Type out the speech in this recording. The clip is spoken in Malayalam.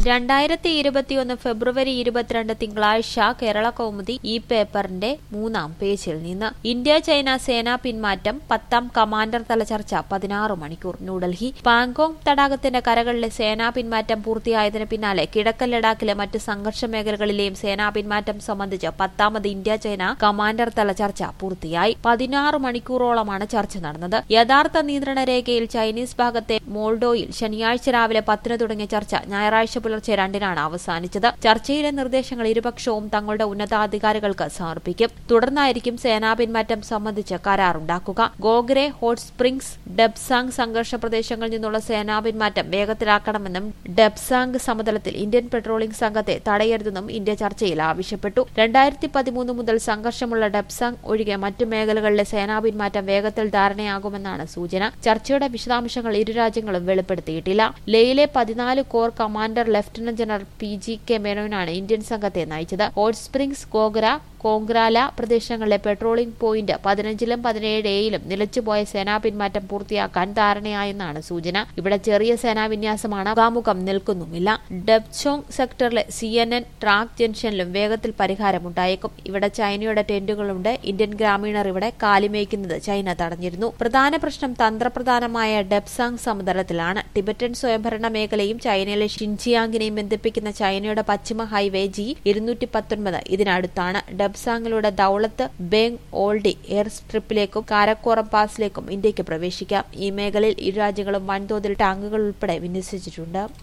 2021 ഫെബ്രുവരി 22 തിങ്കളാഴ്ച കേരള കൗമുദി ഈ പേപ്പറിന്റെ 3-ാം പേജിൽ നിന്ന് ഇന്ത്യ ചൈന സേനാ പിന്മാറ്റം 10-ാം കമാൻഡർ തല ചർച്ച 16 മണിക്കൂർ. ന്യൂഡൽഹി. പാങ്കോങ് തടാകത്തിന്റെ കരകളിലെ സേനാ പിന്മാറ്റം പൂർത്തിയായതിനു പിന്നാലെ കിഴക്കൻ ലഡാക്കിലെ മറ്റ് സംഘർഷ മേഖലകളിലെയും സേനാ പിന്മാറ്റം സംബന്ധിച്ച് 10-ാമത് ഇന്ത്യ ചൈന കമാൻഡർ തല ചർച്ച പൂർത്തിയായി. 16 മണിക്കൂറോളമാണ് ചർച്ച നടന്നത്. യഥാർത്ഥ നിയന്ത്രണ രേഖയിൽ ചൈനീസ് ഭാഗത്തെ മോൾഡോയിൽ ശനിയാഴ്ച രാവിലെ 10-ന് തുടങ്ങിയ ചർച്ച ഞായറാഴ്ച പുലർച്ചെ 2-നാണ് അവസാനിച്ചത്. ചർച്ചയിലെ നിർദ്ദേശങ്ങൾ ഇരുപക്ഷവും തങ്ങളുടെ ഉന്നതാധികാരികൾക്ക് സമർപ്പിക്കും. തുടർന്നായിരിക്കും സേനാ പിന്മാറ്റം സംബന്ധിച്ച് കരാറുണ്ടാക്കുക. ഗോഗ്രെ, ഹോട്ട് സ്പ്രിംഗ്സ്, ഡെപ്സാങ് സംഘർഷ പ്രദേശങ്ങളിൽ നിന്നുള്ള സേനാ പിന്മാറ്റം വേഗത്തിലാക്കണമെന്നും ഡെപ്സാങ് സമതലത്തിൽ ഇന്ത്യൻ പെട്രോളിംഗ് സംഘത്തെ തടയരുതെന്നും ഇന്ത്യ ചർച്ചയിൽ ആവശ്യപ്പെട്ടു. 2013 മുതൽ സംഘർഷമുള്ള ഡെപ്സാങ് ഒഴികെ മറ്റു മേഖലകളിലെ സേനാ പിന്മാറ്റം വേഗത്തിൽ ധാരണയാകുമെന്നാണ് സൂചന. ചർച്ചയുടെ വിശദാംശങ്ങൾ ഇരു രാജ്യങ്ങളും വെളിപ്പെടുത്തിയിട്ടില്ല. ലേയിലെ 14 corps commander lieutenant general PGK മേനോനാണ് ഇന്ത്യൻ സംഘത്തെ നയിച്ചത്. ഹോട്ട് സ്പ്രിംഗ്സ്, ഗോഗ്ര, കോങ്ക്രാല പ്രദേശങ്ങളിലെ പെട്രോളിംഗ് പോയിന്റ് 15-ലും 17A-യിലും നിലച്ചുപോയ സേനാ പിന്മാറ്റം പൂർത്തിയാക്കാൻ ധാരണയായെന്നാണ് സൂചന. ഇവിടെ ചെറിയ സേനാ വിന്യാസമാണ്, മുഖാമുഖം നിൽക്കുന്നുമില്ല. ഡെപ്ചോങ് സെക്ടറിലെ CNN ട്രാക്ക് ജംഗ്ഷനിലും വേഗത്തിൽ പരിഹാരമുണ്ടായേക്കും. ഇവിടെ ചൈനയുടെ ടെന്റുകളുണ്ട്. ഇന്ത്യൻ ഗ്രാമീണർ ഇവിടെ കാലിമേയ്ക്കുന്നത് ചൈന തടഞ്ഞിരുന്നു. പ്രധാന പ്രശ്നം തന്ത്രപ്രധാനമായ ഡെപ്സാങ് സമതലത്തിലാണ്. ടിബറ്റൻ സ്വയംഭരണ മേഖലയും ചൈനയിലെ ഷിൻജിയാങ്ങിനെയും ബന്ധിപ്പിക്കുന്ന ചൈനയുടെ പശ്ചിമ ഹൈവേ G219 ഇതിനടുത്താണ്. ഡെപ്സാങ്ങിലൂടെ ദൌളത്ത് ബേങ് ഓൾഡി എയർ സ്ട്രിപ്പിലേക്കും കാരക്കോറം പാസിലേക്കും ഇന്ത്യക്ക് പ്രവേശിക്കാം. ഈ മേഖലയിൽ ഇരു രാജ്യങ്ങളും വൻതോതിൽ ടാങ്കുകൾ ഉൾപ്പെടെ വിന്യസിച്ചിട്ടുണ്ട്.